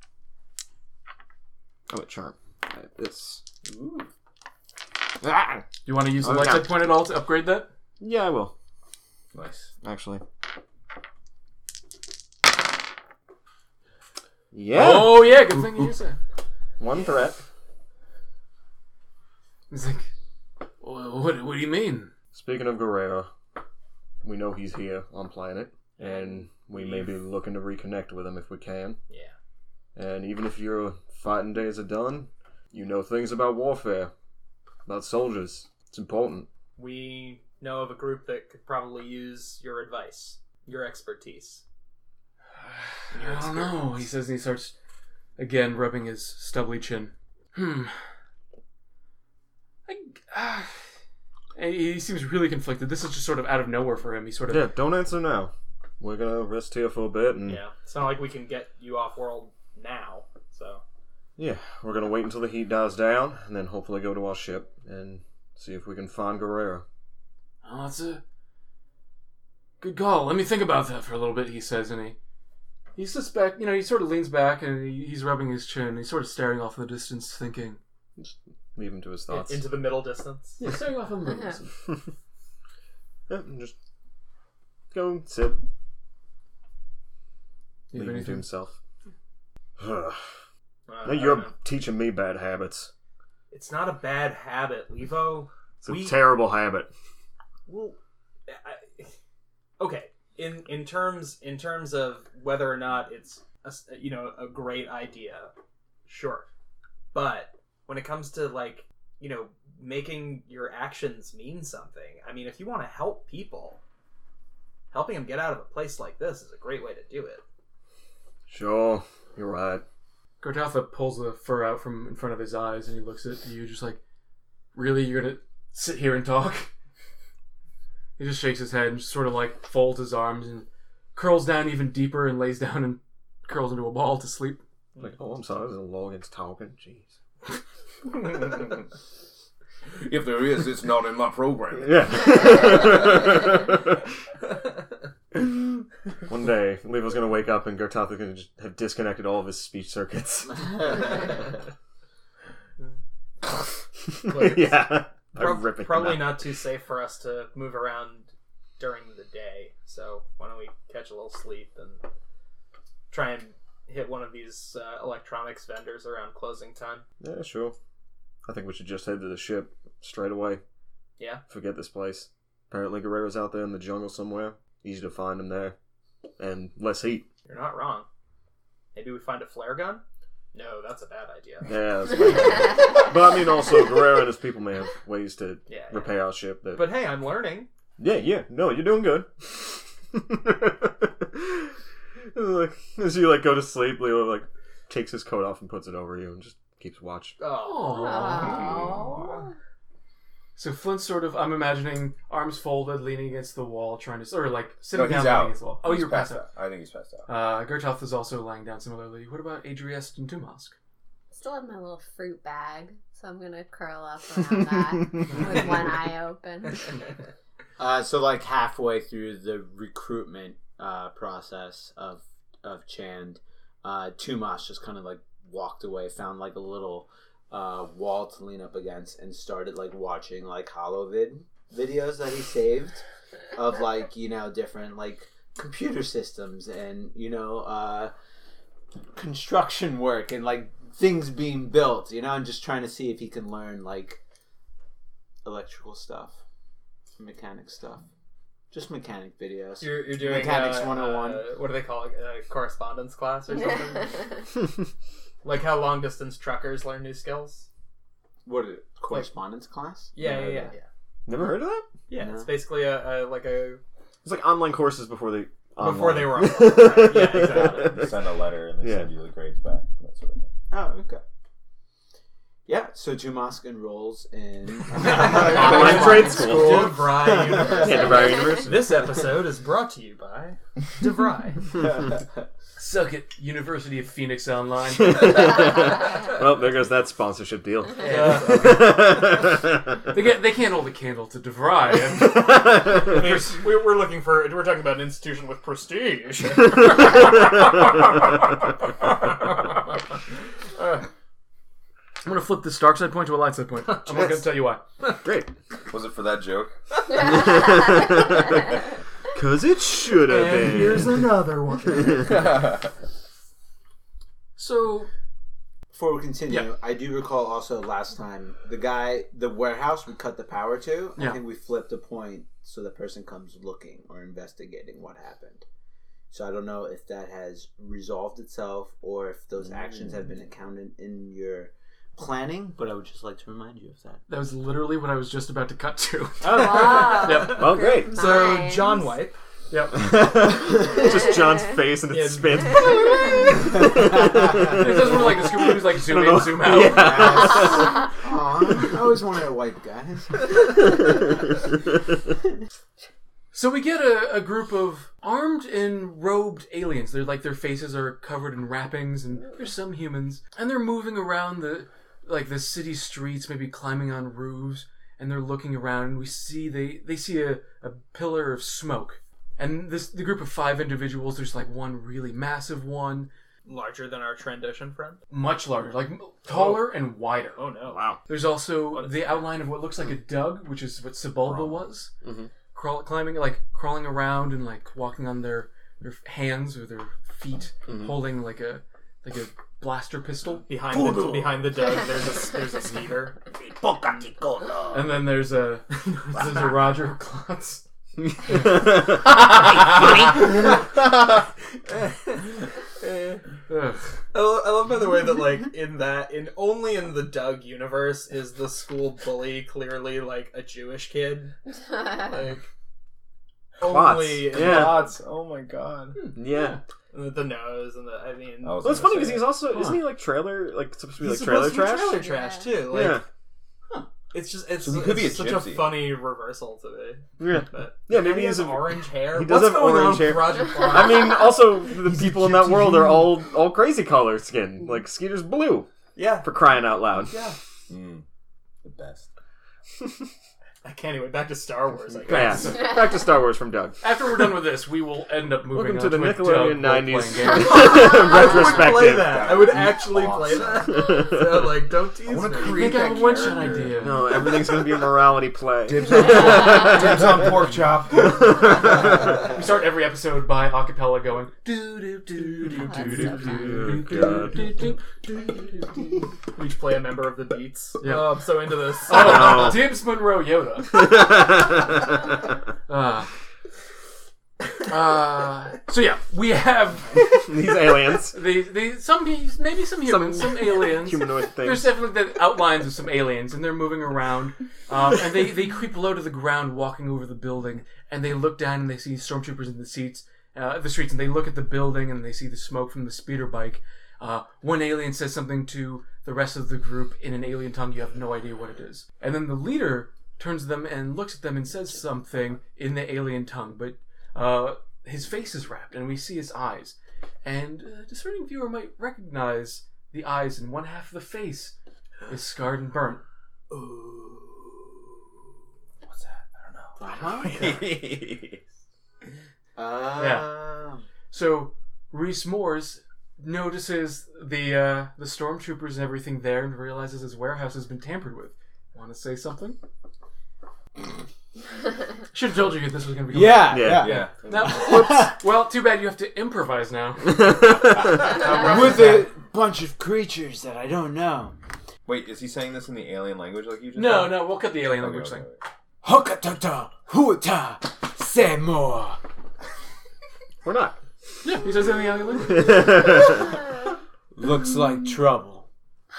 Oh, a charm. It's... Ooh. Ah! You want to use the Okay. light side point at all to upgrade that? Yeah, I will. Nice. Actually. Yeah! Oh, yeah, good thing you used that. One threat. He's like, what do you mean? Speaking of Guerrero, we know he's here on planet, and we may be looking to reconnect with him if we can. Yeah. And even if your fighting days are done, you know things about warfare, about soldiers. It's important. We know of a group that could probably use your advice, your expertise. I don't know, he says, and he starts, again, rubbing his stubbly chin. He seems really conflicted. This is just sort of out of nowhere for him. He sort of... Yeah, don't answer now. We're gonna rest here for a bit, and... Yeah, it's not like we can get you off-world now, so... Yeah, we're gonna wait until the heat dies down, and then hopefully go to our ship, and see if we can find Guerrero. Oh, that's a good call. Let me think about that for a little bit, he says, and he sits back, he sort of leans back, and he's rubbing his chin. He's sort of staring off in the distance, thinking. Just leave him to his thoughts. Into the middle distance. Yeah, staring off in the distance. Yeah, just go sit. You have Leave him to anything? himself. I Now don't you're know. teaching me bad habits. It's not a bad habit, Levo. It's a terrible habit. Well, okay. In terms of whether or not it's a great idea, sure. But when it comes to making your actions mean something, I mean, if you want to help people, helping them get out of a place like this is a great way to do it. Sure, you're right. Gartotha pulls the fur out from in front of his eyes, and he looks at you just like, really? You're gonna sit here and talk? He just shakes his head and just sort of folds his arms and curls down even deeper and lays down and curls into a ball to sleep. Like, oh, I'm sorry, there's a Logan's talking. Jeez. If there is, it's not in my program. Yeah. One day, Levo's gonna wake up and Gartotha's gonna just have disconnected all of his speech circuits. Yeah. Probably not too safe for us to move around during the day. So why don't we catch a little sleep and try and hit one of these electronics vendors around closing time? Yeah, sure. I think we should just head to the ship straight away. Yeah. Forget this place. Apparently Guerrero's out there in the jungle somewhere. Easy to find him there. And less heat. You're not wrong. Maybe we find a flare gun? No, that's a bad idea. Yeah, that's right. But I mean also, Guerrero and his people may have ways to repair our ship. That... But hey, I'm learning. Yeah. No, you're doing good. As you go to sleep, Leo takes his coat off and puts it over you and just keeps watch. Oh. So Flint's sort of, I'm imagining, arms folded, leaning against the wall, trying to, or like sitting No, he's down, out. leaning against the wall. Oh, He's you're passed out. I think he's passed out. Gertoth is also lying down similarly. What about Adriest and Tumask? Still have my little fruit bag, so I'm gonna curl up around that with one eye open. So like halfway through the recruitment process of Chand, Tumas just kind of like walked away, found like a little wall to lean up against, and started like watching like holovid videos that he saved of like, you know, different like computer systems and, you know, construction work and like things being built, you know, and just trying to see if he can learn like electrical stuff, mechanic stuff, just mechanic videos. You're doing Mechanics 101. What do they call it? Correspondence class or something? Like how long distance truckers learn new skills? What is it? Correspondence class? Yeah. Never heard of that? Yeah, No. it's basically a It's like online courses before they. before they were. online. Right, yeah, exactly. Send a letter and they Yeah. send you the grades back. That sort of thing. Oh, okay. Yeah, so Tumask enrolls in Online trade school. DeVry University. Yeah, DeVry University. This episode is brought to you by DeVry. Suck it, University of Phoenix Online. Well, there goes that sponsorship deal. They can't hold a candle to DeVry. We're looking for. We're talking about an institution with prestige. I'm gonna flip this dark side point to a light side point. I'm not gonna tell you why. Great. Was it for that joke? Because it should have been. here's another one. So, Before we continue, Yeah. I do recall also last time the warehouse we cut the power to. Yeah. I think we flipped a point so the person comes looking or investigating what happened. So I don't know if that has resolved itself or if those actions have been accounted in your planning. But I would just like to remind you of that. that was literally what I was just about to cut to. Wow. Yep. Well, great. So Nice. John Wipe. Yep. Just John's face and it Yeah. spins. It doesn't look like the Scooby-Doo's like zoom in, zoom out. Yeah. Aw, I always wanted a white guys. So we get a group of armed and robed aliens. They're like, their faces are covered in wrappings, and there's some humans, and they're moving around the city streets, maybe climbing on roofs, and they're looking around. And we see they see a pillar of smoke, and the group of 5 individuals. There's like one really massive one, Larger than our transition friend. much larger, like taller and wider. Oh no! Wow. There's also the outline of what looks like a Doug, which is what Sebulba was. Mm-hmm. Crawling around and like walking on their hands or their feet, holding like a blaster pistol. Behind the Doug, there's a Skeeter. And then there's a Roger Klotz. Ugh. I love, by the way, that like only in the Doug universe is the school bully clearly like a Jewish kid. Like only in Yeah. Lots. Oh my god. Yeah. the nose and the. I mean, I was Well, it's gonna funny because say- he's also isn't he like trailer supposed to be like he's trailer supposed to be trash? Trailer trash too. Like, Yeah. it's just So he could be it's a such gypsy. a funny reversal to me. Yeah. But Yeah, maybe he he's has a- orange hair. he does What's have going orange on with hair. Roger Klotz? I mean, also the people in that world are all crazy color skin. Like Skeeter's blue yeah, for crying out loud. yeah. The best. I can't even. Back to Star Wars. I Yeah. guess. Back to Star Wars from Doug. After we're done with this, we will end up moving Welcome on to the a Nickelodeon Doug 90s role-playing game. I would play retrospective. that. I would actually play that. So, like, don't tease wanna me. I create think I have a that one-shot character. idea. No, everything's gonna be a morality play. Dibs on pork chop. We start every episode by a cappella going do do do do do do do do do do. We each play a member of the Beats. Yeah. Oh, I'm so into this. Oh, Dibs Monroe Yoda. So yeah, we have These aliens, maybe some humans, some aliens. humanoid There's things. definitely the outlines of some aliens, and they're moving around. And they creep low to the ground, walking over the building, and they look down and they see stormtroopers in the streets, and they look at the building and they see the smoke from the speeder bike. One alien says something to the rest of the group in an alien tongue. You have no idea what it is. And then the leader turns to them and looks at them and says something in the alien tongue, but his face is wrapped and we see his eyes. And a discerning viewer might recognize the eyes, and one half of the face is scarred and burnt. What's that? I don't know. Yeah. So Reese Moores notices the stormtroopers and everything there and realizes his warehouse has been tampered with. Want to say something? Should have told you this was going to be. Yeah. No, whoops. Well, too bad you have to improvise now. With a bunch of creatures that I don't know. Wait, is he saying this in the alien language like you just No, said? no, we'll cut the alien language thing. Hokatata, huata, say more. We're not. Yeah, he says it in the alien language. Looks like trouble.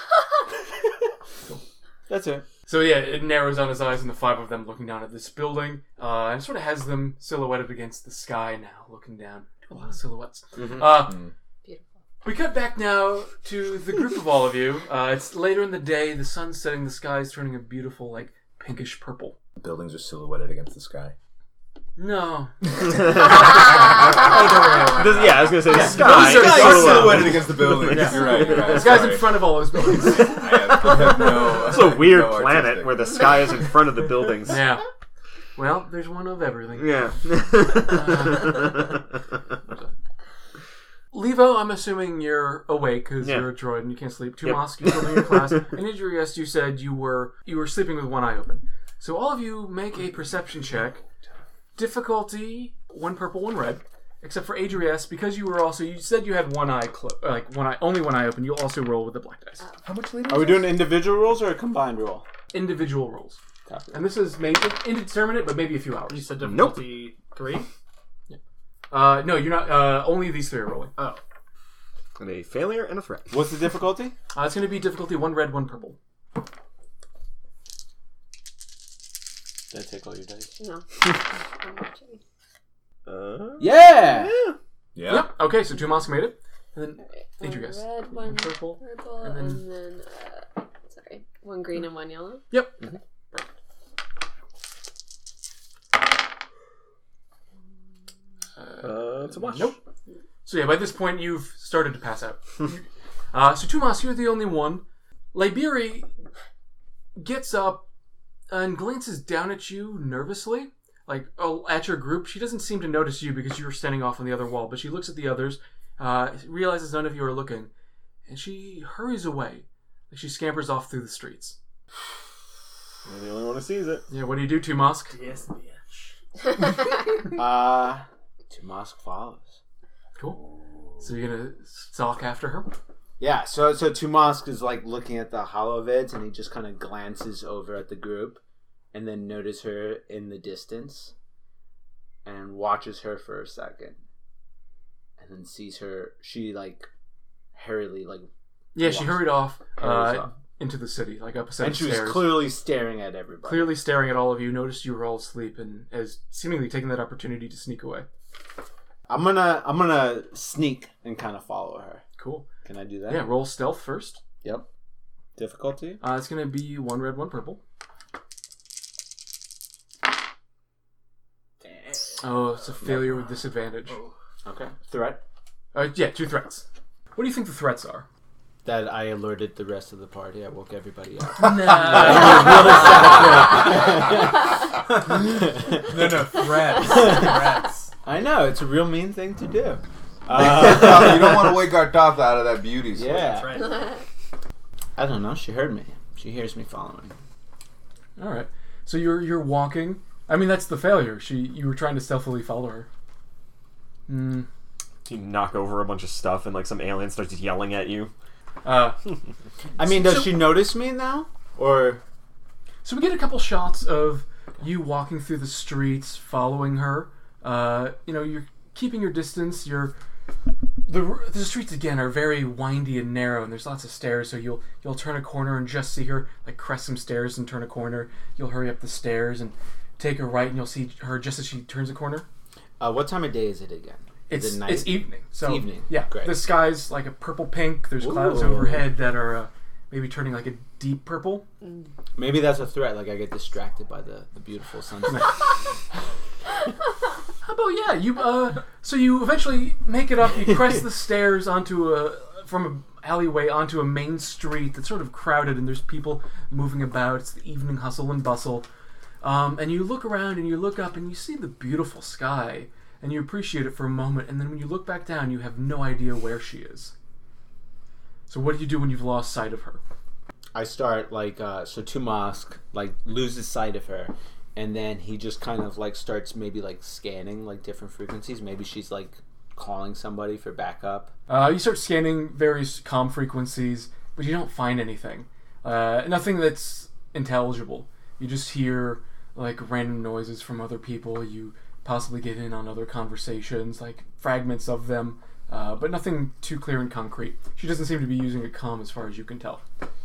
That's it. So yeah, it narrows on his eyes and the five of them looking down at this building. And it sort of has them silhouetted against the sky now, looking down. A lot of silhouettes. Beautiful. We cut back now to the group of all of you. It's later in the day. The sun's setting. The sky is turning a beautiful, like, pinkish purple. The buildings are silhouetted against the sky. No. Yeah, I was gonna say the sky. The sky is is silhouetted against the buildings. You're right. This guy's in front of all those buildings. I have no. It's a weird no planet artistic. where the sky is in front of the buildings. Yeah. Well, there's one of everything. Yeah. Levo, I'm assuming you're awake because Yeah. you're a droid and you can't sleep. Yep. Tumask, you're still in your class. And Idriest, you said you were sleeping with one eye open. So all of you make a perception check. Difficulty, one purple, one red. Except for Adriest, because you said you had one eye, only one eye open. You'll also roll with the black dice. How much later? Are we doing individual rolls or a combined roll? Individual rolls. Copy. And this is maybe indeterminate, but maybe a few hours. You said difficulty 3? No, you're not. Only these three are rolling. Oh. And a failure and a threat. What's the difficulty? It's going to be difficulty one red, one purple. Did I take all your dice? No. I'm watching. Yeah! Yeah. Yep. Okay, so Tumask made it. And then One Idriest. red, one Purple. purple, and and then- then, sorry, one green and one yellow. Yep. It's a watch. Nope. So yeah, by this point you've started to pass out. So Tumas, you're the only one. Liberi gets up and glances down at you nervously, like at your group. She doesn't seem to notice you because you were standing off on the other wall, but she looks at the others, realizes none of you are looking, and she hurries away. Like she scampers off through the streets. You're the only one who sees it. Yeah, what do you do, Tumask? Yes, bitch. Tumask follows. Cool. So you're gonna stalk after her? Yeah, so Tumask is like looking at the holovids and he just kind of glances over at the group and then notices her in the distance and watches her for a second and then sees her. She like hurriedly like Yeah, she hurried off, hurries off. into the city, like up a set And of she was stairs. clearly staring at everybody. Clearly staring at all of you, noticed you were all asleep, and has seemingly taken that opportunity to sneak away. I'm gonna sneak and kind of follow her. Cool. Can I do that? Yeah, roll stealth first. Yep. Difficulty? It's going to be one red, one purple. Oh, it's a failure with disadvantage. Okay. Threat? Yeah, 2 threats. What do you think the threats are? That I alerted the rest of the party. I woke everybody up. No, threats. I know, it's a real mean thing to do. You don't want to wake our Darth out of that beauty sleep. Yeah. That's right. I don't know. She heard me. She hears me following. All right. So you're walking. I mean, that's the failure. You were trying to stealthily follow her. You knock over a bunch of stuff and like some alien starts yelling at you. I mean, does she notice me now? Or So we get a couple shots of you walking through the streets, following her. You're keeping your distance. The streets again are very windy and narrow, and there's lots of stairs. So you'll turn a corner and just see her like crest some stairs and turn a corner. You'll hurry up the stairs and take a right, and you'll see her just as she turns a corner. what time of day is it again? Is it night? It's evening. So It's evening. Yeah, Great. the sky's like a purple pink. There's clouds Ooh. overhead that are maybe turning like a deep purple. Maybe that's a threat. Like I get distracted by the beautiful sunset. How about so you eventually make it up. You crest the stairs from an alleyway onto a main street that's sort of crowded, and there's people moving about. It's the evening hustle and bustle. And you look around and you look up and you see the beautiful sky, and you appreciate it for a moment. And then when you look back down, you have no idea where she is. So what do you do when you've lost sight of her? I start so Tumask loses sight of her, and then he just kind of starts maybe scanning different frequencies. Maybe she's calling somebody for backup. You start scanning various comm frequencies, but you don't find anything. Nothing that's intelligible. You just hear random noises from other people. You possibly get in on other conversations, fragments of them, but nothing too clear and concrete. She doesn't seem to be using a comm as far as you can tell.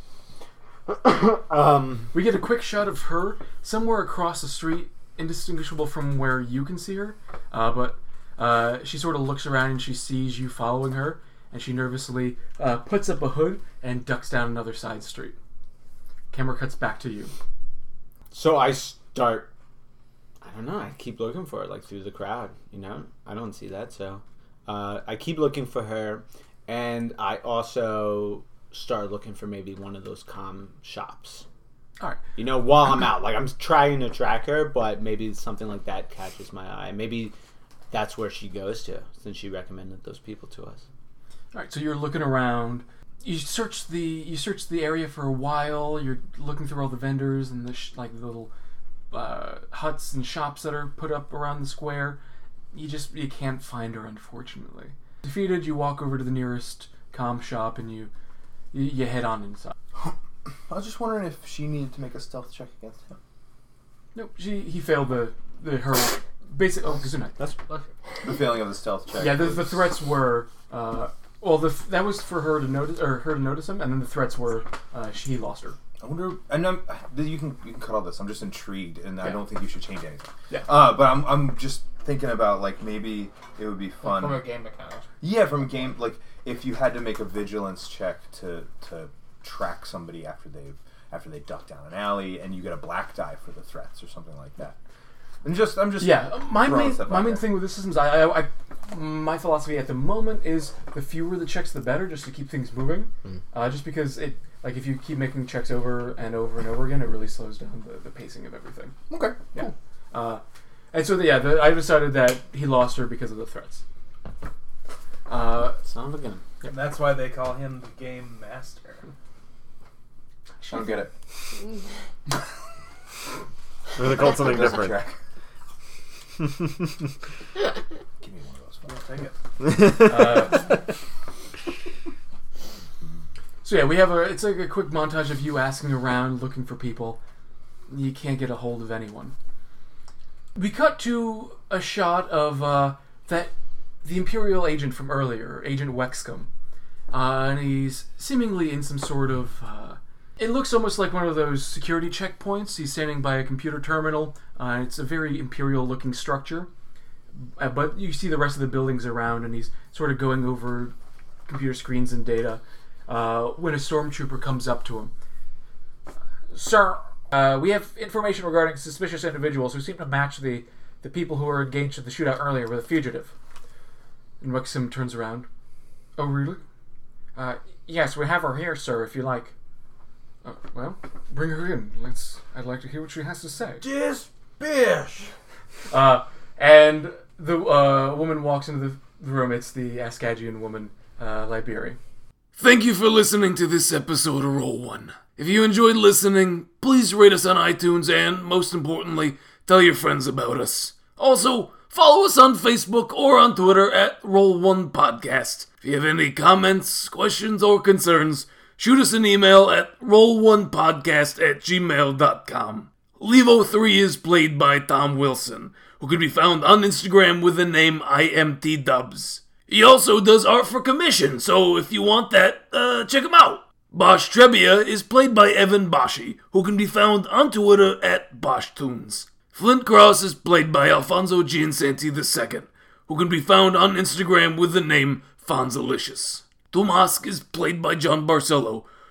We get a quick shot of her somewhere across the street, indistinguishable from where you can see her, but she sort of looks around and she sees you following her, and she nervously puts up a hood and ducks down another side street. Camera cuts back to you. So I start, I don't know, I keep looking for her through the crowd, I don't see that, so I keep looking for her, and I also start looking for maybe one of those comm shops. All right. While I'm out. I'm trying to track her, but maybe something like that catches my eye. Maybe that's where she goes to, since she recommended those people to us. All right, so you're looking around. You search the area for a while. You're looking through all the vendors and the little huts and shops that are put up around the square. You can't find her, unfortunately. Defeated, you walk over to the nearest comm shop and you head on inside. I was just wondering if she needed to make a stealth check against him. Nope, he failed her basic. Oh, good night. That's the failing of the stealth check. Yeah, the threats were. That was for her to notice him, and then the threats were he lost her. I wonder. And you can cut all this. I'm just intrigued, and I don't think you should change anything. Yeah. But I'm just thinking about maybe it would be fun from a game mechanic. Yeah, from a game if you had to make a vigilance check to track somebody after they duck down an alley, and you get a black die for the threats or something like that. And I'm just my main thing with this system is my philosophy at the moment is the fewer the checks the better, just to keep things moving. Just because it if you keep making checks over and over and over again, it really slows down the pacing of everything. Okay. Yeah. Cool. And so I decided that he lost her because of the threats. Sounds like him. Yep. And that's why they call him the game master. I don't get it. We're gonna call it something different. Give me one of those. Take it. So yeah, we have it's a quick montage of you asking around, looking for people. You can't get a hold of anyone. We cut to a shot of the Imperial agent from earlier, Agent Wexcomb, and he's seemingly in some sort of. It looks almost like one of those security checkpoints. He's standing by a computer terminal. It's a very Imperial-looking structure, but you see the rest of the buildings around, and he's sort of going over computer screens and data. When a stormtrooper comes up to him, "Sir, we have information regarding suspicious individuals who seem to match the people who were engaged in the shootout earlier with a fugitive." And Wexham turns around. "Oh, really?" Yes, we have her here, sir, if you like." "Well, bring her in. I'd like to hear what she has to say." This bitch! And the woman walks into the room. It's the Askagian woman, Liberi. Thank you for listening to this episode of Roll One. If you enjoyed listening, please rate us on iTunes and, most importantly, tell your friends about us. Also, follow us on Facebook or on Twitter at Roll1 Podcast. If you have any comments, questions, or concerns, shoot us an email at roll1podcast@gmail.com. Levo3 is played by Tom Wilson, who can be found on Instagram with the name IMTDubs. He also does art for commission, so if you want that, check him out. Bosch Trebia is played by Evan Boshi, who can be found on Twitter at BoschTunes. Flint Cross is played by Alfonso Giansanti II, who can be found on Instagram with the name Fonzalicious. Tumask is played by John Barcelo,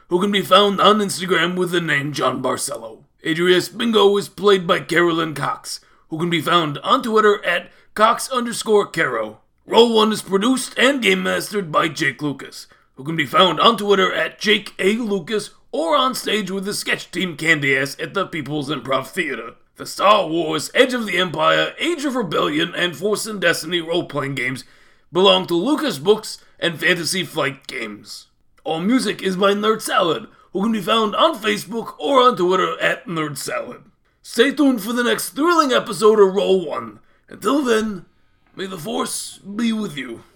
who can be found on Instagram with the name John Barcelo. Adrius Bingo is played by Carolyn Cox, who can be found on Twitter at Cox_Caro. Roll1 is produced and game mastered by Jake Lucas, who can be found on Twitter at Jake A. Lucas or on stage with the sketch team Candy Ass at the People's Improv Theater. The Star Wars, Edge of the Empire, Age of Rebellion, and Force and Destiny role-playing games belong to Lucas Books and Fantasy Flight Games. All music is by Nerd Salad, who can be found on Facebook or on Twitter at Nerd Salad. Stay tuned for the next thrilling episode of Roll1. Until then, may the Force be with you.